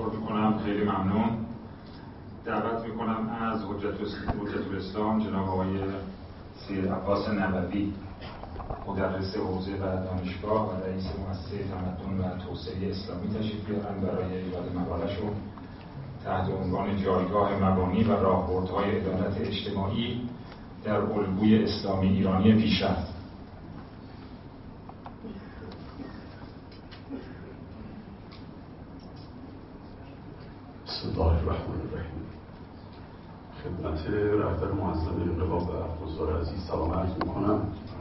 تشکر میکنم. خیلی ممنون. دعوت میکنم از حجت الاسلام جناب آقای سید عباس نبوی، مدرس حوزه و دانشگاه و رئیس مؤسسه تمدن و توسعه اسلامی تشریف بیارن برای ایراد مقاله‌شون تحت عنوان جایگاه مبانی و راهبردهای عدالت اجتماعی در الگوی اسلامی ایرانی پیشرفت. بسم الله الرحمن الرحیم. خدمت رهبر معظم انقلاب و حضار عزیز سلام عرض میکنم.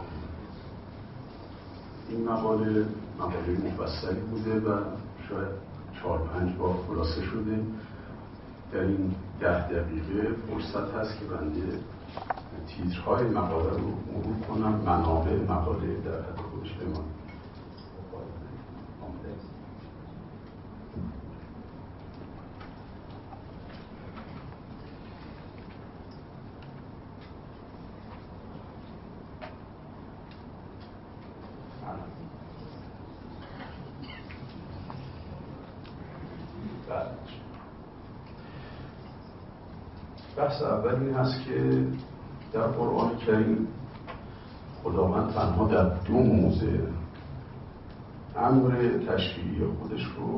این مقاله مفصلی بوده و شاید 4-5 بار خلاصه شده. در این 10 دقیقه فرصت هست که بنده تیترهای مقاله رو مرور کنم، منابع مقاله در حد خودش بمانه. بحث اول این هست که در قرآن کریم خداوند تنها در 2 موضع امر تشریعی خودش رو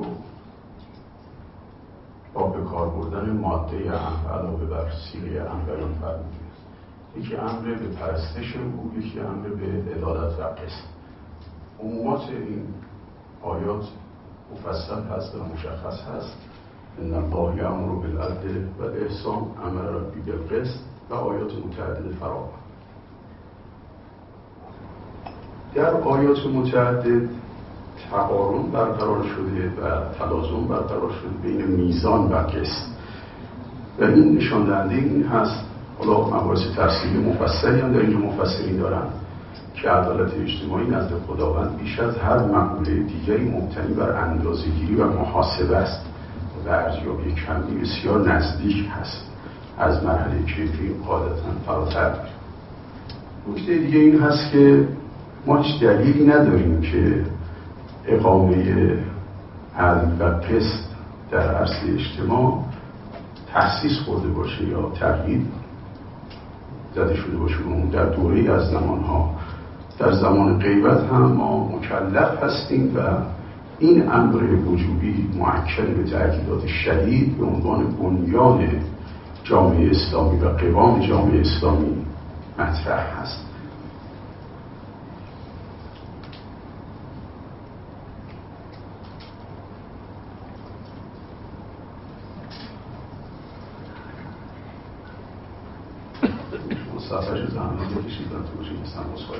با به کار بردن ماده امر علاوه بر صیغه امر بیان فرموده. یکی امر به پرستش او، یکی امر به عدالت و قسط. عمومات این آیات مفصل هست و مشخص هست. ان الله یأمر بالعدل والاحسان امر ربی بالقسط و آیات متعدد فراوان. در آیات متعدد تقارن برقرار شده و تلازم برقرار شده بین میزان و قسط و این نشان دهنده این هست. حالا مباحث تفصیلی مفصلی هم در اینجا مفسرین دارن که عدالت اجتماعی نزد خداوند بیش از هر مقوله دیگری مبتنی بر اندازه‌گیری و محاسبه است و ارزیابی کمی بسیار نزدیک هست از مرحله کیفی قاعدتاً فراتر میره. نکته دیگه این هست که ما هیچ دلیلی نداریم که اقامه عدل و قسط در عرصه اجتماع تأسیس خورده باشه یا تقیید زده شده باشه. در دوره‌ای از زمانها در زمان غیبت هم ما مکلف هستیم و این امر وجوبی مؤکد به تأکیدات شدید به عنوان بنیان جامعه اسلامی و قوام جامعه اسلامی مطرح هست. صفحه زمانی کشیدن توجیه هستم بسخواهی.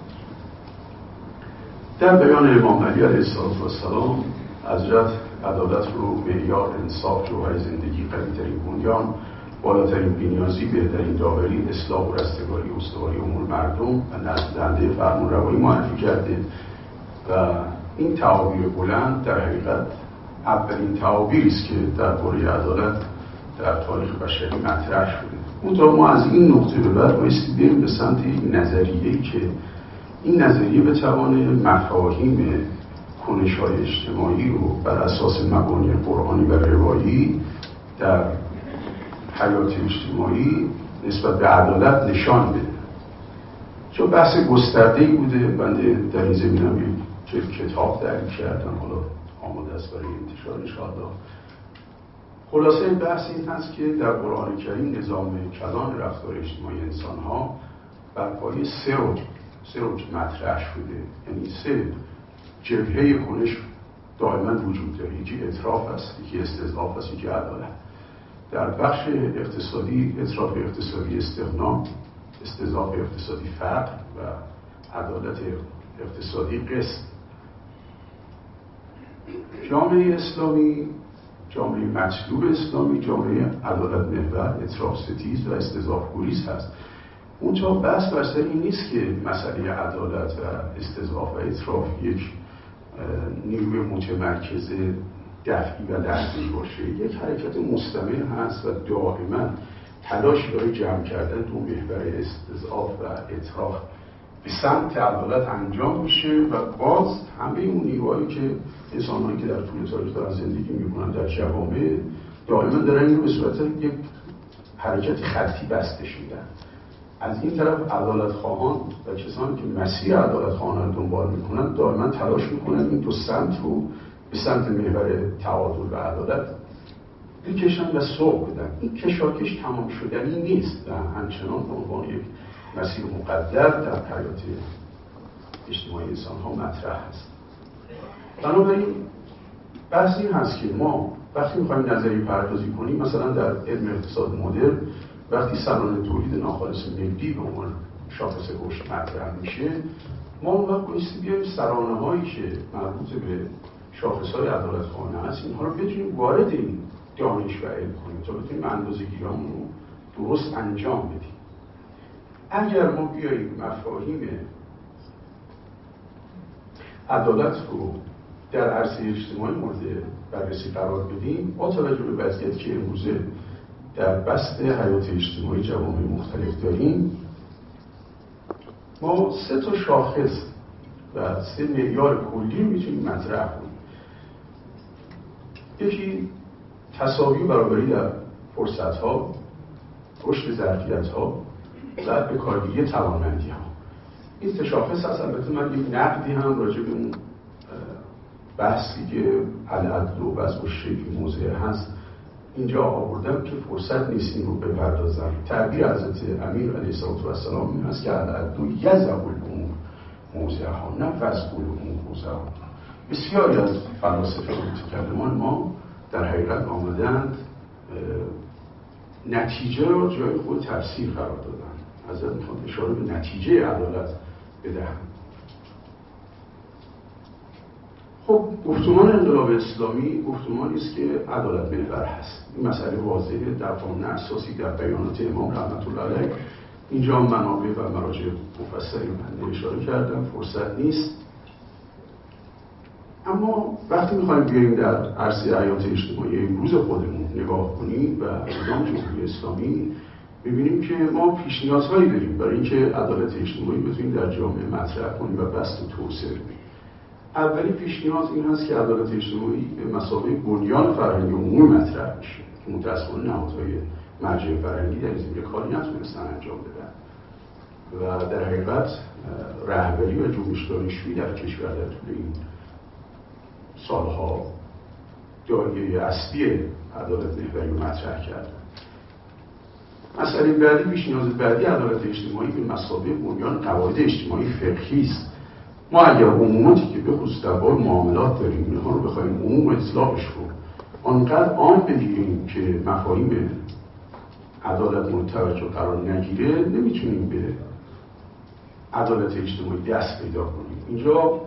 در بیان امام علی علیه السلام حضرت عدالت رو معیار انصاف جوهر زندگی قوی‌ترین بنیان بالاترین بی‌نیازی بهترین داوری اصلاح و رستگاری استواری امور مردم و نظم دهنده فرمانروایی معرفی کرده و این تعابیر بلند در حقیقت اولین تعابیری است که درباره عدالت در تاریخ بشری مطرح شده. منتها ما از این نقطه به بعد بایستی بریم به سمت این نظریه‌ای که این نظریه بتوانه مفاهیم کنش‌های اجتماعی رو بر اساس مبانی قرآنی و روایی در حیات اجتماعی نسبت به عدالت نشان بده. چون بحث گسترده‌ای بوده، بنده در این زمینه یک کتاب درگیر کردم، حالا آماده است برای انتشار انشاءالله. خلاصه بحث این هست که در قرآن کریم نظام کلان رفتار اجتماعی انسان‌ها بر پایه 3 رکن مطرح شده. یعنی 3 جبهه کنش دائما وجود داره. یکی اطراف است، یکی استضعاف است، یکی عدالت. در بخش اقتصادی اطراف اقتصادی استغنا، استضعاف اقتصادی فقر و عدالت اقتصادی قسط. جامعه اسلامی جامعه مطلوب اسلامی جامعه عدالت محور، اطراف ستیز و استضعاف گریز هست. اونجا بحث بر سر این نیست که مسئله عدالت و استضعاف و اطراف یک نیروی متمرکز دفعی و لحظه‌ای باشه. یک حرکت مستمر هست و دائما تلاش برای جمع کردن 2 محور استضعاف و اطراف به سمت عدالت انجام میشه و باز همه اون نیروهایی که انسان‌هایی که در طول تاریخ دارن زندگی میکنن در جوامع دائما دارن اینو به صورت یک حرکت خطی بستش میدن. از این طرف عدالت خواهان و کسانی که مسیر عدالت خواهان رو دنبال میکنن دائما تلاش میکنن این دو سمت رو به سمت محور تعادل و عدالت بکشن و سوق بدن. این کشاکش تمام شدنی نیست و همچنان به عنوان یک مسیر مقدر در حیات اجتماعی انسان ها مطرح هست. بنابراین بحث این هست که ما وقتی میخوایم نظریه پردازی کنیم، مثلا در علم اقتصاد مدرن وقتی سرانه تولید ناخالص ملی به عنوان شاخص رشد مطرح میشه، ما اون وقت بایستی بیایم سرانه هایی که مربوط به شاخص های عدالت خواهانه هست اینها رو بتونیم وارد این دانش و علم کنیم تا بتونیم اندازه‌گیری‌هامون رو درست انجام بدیم. اگر ما بیاییم مفاهیم عدالت رو در عرصه اجتماعی مورد بررسی قرار بدیم، با توجه به وضعیتی که امروزه در بسط حیات اجتماعی جوامع مختلف داریم، ما 3 تا شاخص و 3 معیار کلی میتونیم مطرح کنیم. یکی تساوی و برابری در فرصت‌ها، رشد ظرفیت‌ها و به کارگیری توانمندی‌ها. این 3 شاخص هست. البته من یک نقدی هم راجع به اون بحثی که العدل و وضع الشیء موضع هست اینجا آوردم که فرصت نیست این رو بپردازم. تعبیر حضرت امیر علیه السلام این است که العدل یضع الامور موضعها، نه وضع الامور موضعها. بسیاری از فلاسفه و متکلمان ما در حقیقت آمدند نتیجه را جای خود تفسیر قرار دادن. حضرت میخواد اشاره به نتیجه عدالت بدهند. خب گفتمان انقلاب اسلامی گفتمانی است که عدالت محور هست. این مسئله واضحه در قانون اساسی در بیانات امام رحمت الله علیه. اینجا منابع و مراجع مفصلی من اشاره کردم، فرصت نیست. اما وقتی میخوایم بیاییم در عرصه حیات اجتماعی امروز خودمون نگاه کنیم و نظام جمهوری اسلامی، ببینیم که ما پیش نیازهایی داریم برای اینکه عدالت اجتماعی بتونیم در جامعه مطرح کنیم و بسط و توسعه بدیم. اولی پیش نیاز این هست که عدالت اجتماعی به مثابه بنیان فرهنگی عمومی مطرح میشه که متأسفانه نهادهای مرجع فرهنگی در این زمینه کاری نتونستن انجام بدن و در حقیقت رهبری و جنبش دانشجویی در کشور در طول این سالها دایره اصلی عدالت محوری رو مطرح کردن. مسئله بعدی، پیش نیاز بعدی عدالت اجتماعی به مثابه بنیان قواعد اجتماعی فقهی است. ما اگر عموماتی که به خصوص در باب معاملات داریم اینها رو بخوایم عموم و اطلاقش رو آنقدر عام بگیریم که مفاهیم عدالت مورد توجه قرار نگیره، نمیتونیم به عدالت اجتماعی دست پیدا کنیم. اینجا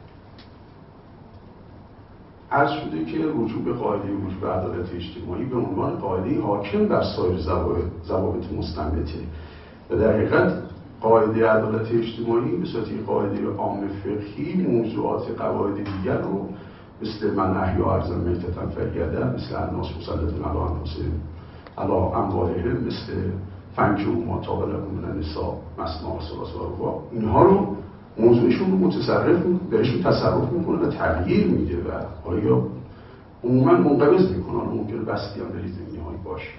عرض شده که رجوع به قاعده وجوب عدالت اجتماعی به عنوان قاعده حاکم بر سایر ضوابط مستنبطه و در حقیقت قاعده عدالت اجتماعی به صورت قاعده عام فقهی موضوعات قواعد دیگر رو مثل من احیا ارض میتة فریده، مثل الناس مسلطون علی انفسهم علی اموالهم، مثل فنکحوا ما طاب لکم من النساء مثنی و ثلاث و رباع، اینها رو موضوعشون رو متصرف بهشون تصرف میکنه و تغییر میده و آیا عموما منقبض میکنه. ممکنه بستی هم در زمینه‌هایی باشه.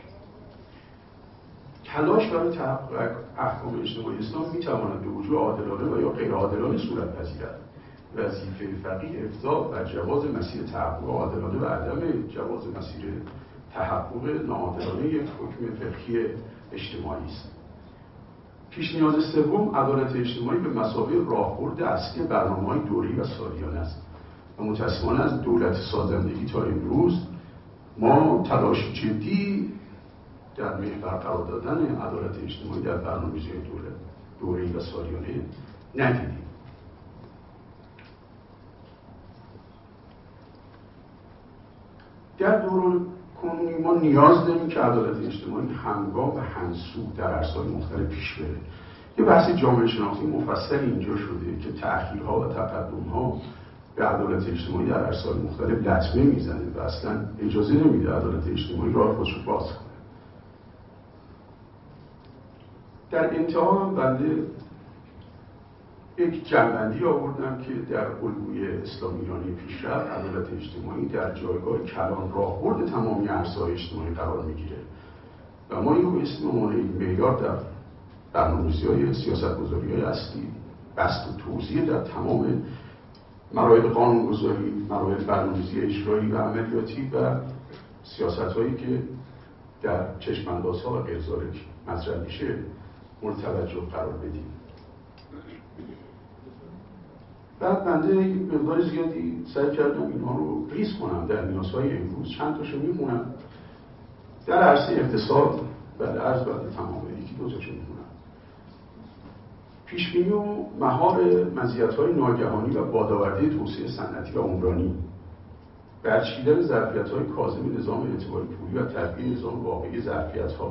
تلاش برای تحقق احکام اجتماعی اسلام میتواند به وجوه عادلانه و یا غیر عادلانه صورت پذیرد. وظیفه فقیه افضاء و جواز مسیر تحقق عادلانه و عدم جواز مسیر تحقق ناعادلانه یک حکم فقهی اجتماعی است. پیش نیاز سوم عدالت اجتماعی به مثابه راهبرد اصلی برنامه‌های دوره‌ای و سالیانه است و متأسفانه از دولت سازندگی تا امروز ما تلاش جدی در محور قرار دادن عدالت اجتماعی در برنامه‌ریزی دوره‌ای و سالیانه ندیدیم. در دوران کنونی ما نیاز داریم که عدالت اجتماعی همگام و همسو در عرصه‌های مختلف پیش بره. یه بحث جامعه شناختی مفصل اینجا شده که تأخیرها و تقدم‌ها به عدالت اجتماعی در عرصه‌های مختلف لطمه میزنه و اصلا اجازه نمیده عدالت اجتماعی راه خودش رو باز کنه. در انتها هم بنده یک جنبندی آوردم که در الگوی اسلامیانی پیشرفت عدالت اجتماعی در جایگاه کلان راهبرد تمامی عرصه‌های اجتماعی قرار میگیره و ما اینو به اسم معیار در برنامه‌ریزی‌های سیاست‌گذاری‌های اصلی بست و توزیع در تمام مراحل قانون‌گذاری، مراحل برنامه‌ریزی اجرایی و عملیاتی و سیاست‌هایی که در چشم‌اندازها و غیرزالک مطرح میشه مورد توجه قرار بدیم. بعد بنده مقدار زیادی سعی کردم اینها رو ریز کنم در نیازهای امروز. چند تاشو میخونم. در عرصه اقتصاد بعد عرض بعد تمامه یکی دو تاشو میخونم. پیشبینی و مهار مزیت‌های ناگهانی و بادآورده توسعه صنعتی و عمرانی، برچیدن ظرفیت‌های کاذب نظام اعتباری پولی و تطبیق نظام واقعی ظرفیت‌ها،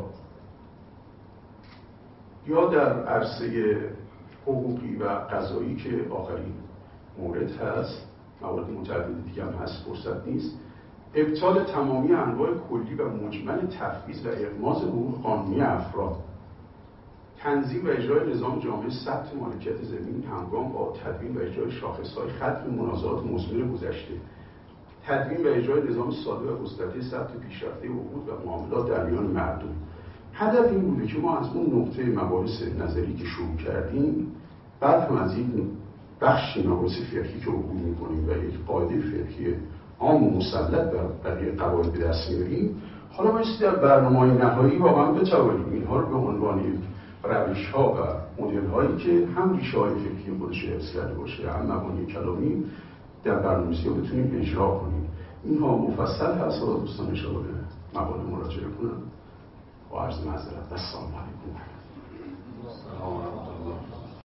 یا در عرصه حقوقی و قضایی که آخرین مورد هست، موارد متعدد دیگه هم هست فرصت نیست، ابطال تمامی انواع کلی و مجمل تفویض و اغماض حقوق قانونی افراد، تنظیم و اجرای نظام جامع ثبت مالکیت زمین همگام با تدوین و اجرای شاخص‌های ختم منازعات مزمن گذشته، تدوین و اجرای نظام ساده و گسترده ثبت پیشرفته عقود و معاملات در میان مردم. هدف این بوده که ما از اون نقطه مباحث نظری که شروع کردیم، بعد هم از این بخش مباحث فقهی که عبور می‌کنیم و یک قاعده فقهی عام و مسلط بر بقیه قواعد به دست میاریم، حالا بایستی در برنامه‌های نهایی واقعا بتوانیم اینها رو به عنوان روش‌ها و مدل‌هایی که هم ریشه‌های فقهی خودش رو حفظ کرده باشه، هم مبانی کلامی در برنامه‌ریزی بتونیم اجرا کنیم. اینها مفصل هست و دوستان انشاءالله به مقاله مراجعه کنم. با عرض معذرت. السلام علیکم.